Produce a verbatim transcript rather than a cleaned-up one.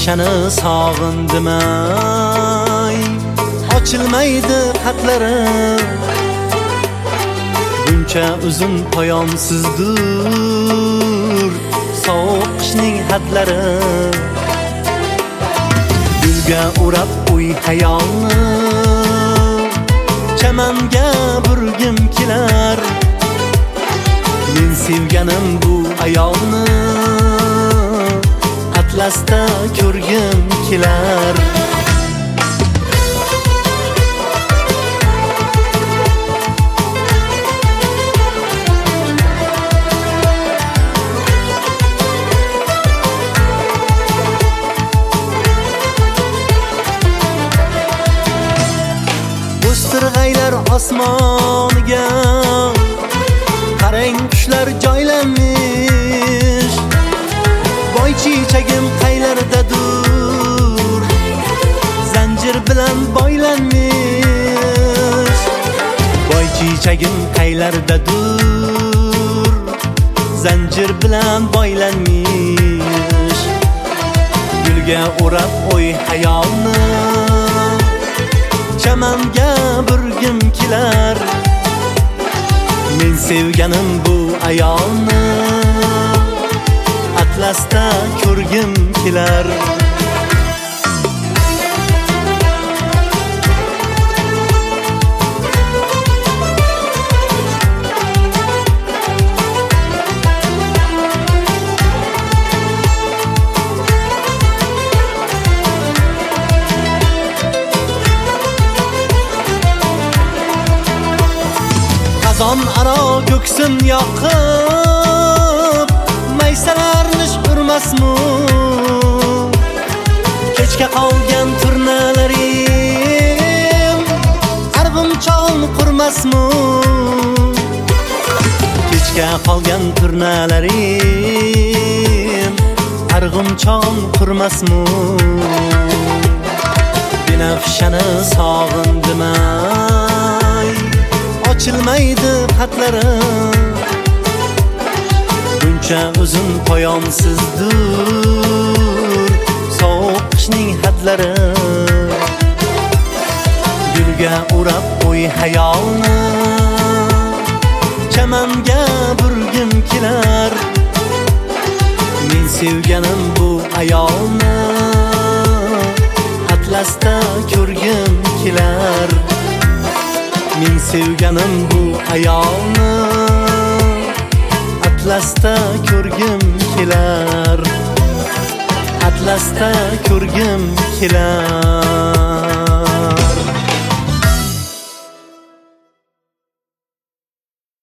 binafshani sog'indim ay, ochilmaydi xatlarim. Buncha uzun poyonsizdir sovuq qishning xatlari. Gulga o'rab uy hayolni, chamanga burgim kelar. Men sevganim bu ayolni, atlasda ko'rgim kelar. Bo'stirg'aylar osmoniga qarang, qushlar joylanmish. Boy chechagim qaylardadir, zanjir bilan boylanmish. Boy chechagim qaylardadir, zanjir bilan boylanmish. Gulga o'rab o'y hayolni, chamanga burgim kelar. Men sevganim bu ayolni, atlasda ko'rgim kelar. Qazon aro ko'ksim yoqib, maysalarni urmasmi? Kechga qolgan turnalarim, arg'imchon qurmasmi? Kechga qolgan turnalarim, arg'imchon qurmasmi? Binafshani sog'indim ay, ochilmaydi xatlarim. Buncha uzun poyonsizdir sovuq qishning xatlari. Gulga o'rab o'y hayolni, chamanga burgim kelar. Men sevganim bu ayolni, atlasda ko'rgim kelar. Men sevganim bu ayolni, atlasda ko'rgim kelar. Atlasda ko'rgim kelar.